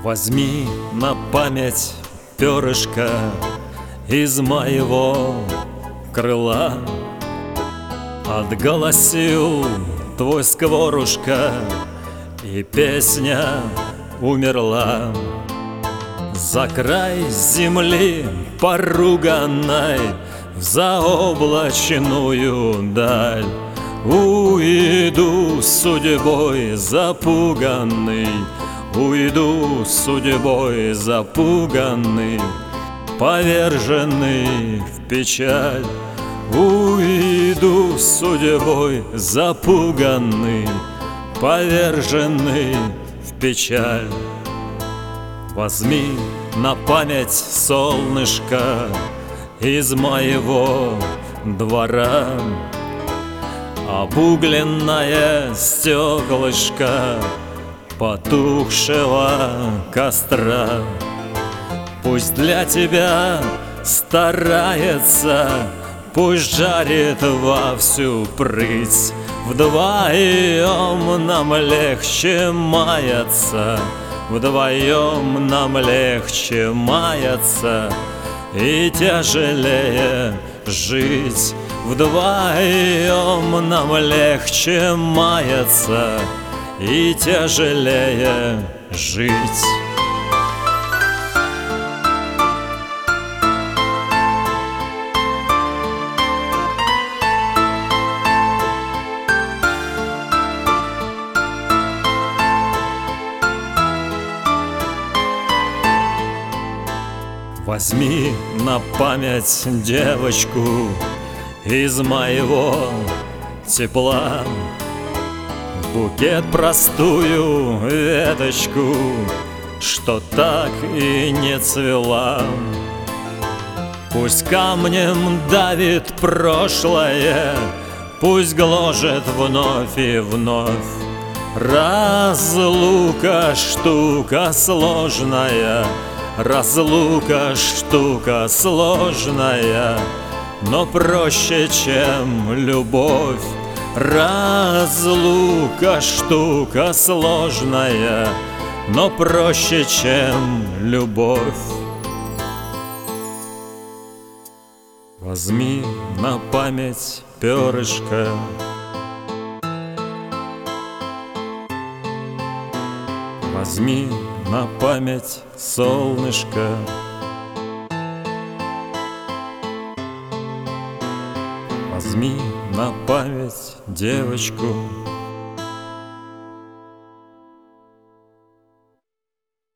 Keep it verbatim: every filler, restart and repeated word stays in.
Возьми на память перышко из моего крыла. Отголосил твой скворушка, и песня умерла. За край земли поруганной, в заоблачную даль уйду судьбой запуганный, уйду судьбой запуганный, поверженный в печаль. Уйду судьбой запуганный, поверженный в печаль. Возьми на память солнышко из моего двора, обугленное стеклышко потухшего костра. Пусть для тебя старается, пусть жарит во всю прыть. Вдвоем нам легче маяться, вдвоем нам легче маяться и тяжелее жить. Вдвоем нам легче маяться и тяжелее жить. Возьми на память девочку из моего тепла, букет простую веточку, что так и не цвела. Пусть камнем давит прошлое, пусть гложет вновь и вновь. Разлука штука сложная, разлука штука сложная, но проще, чем любовь. Разлука штука сложная, но проще, чем любовь. Возьми на память перышко возьми на память солнышко. Возьми на память девочку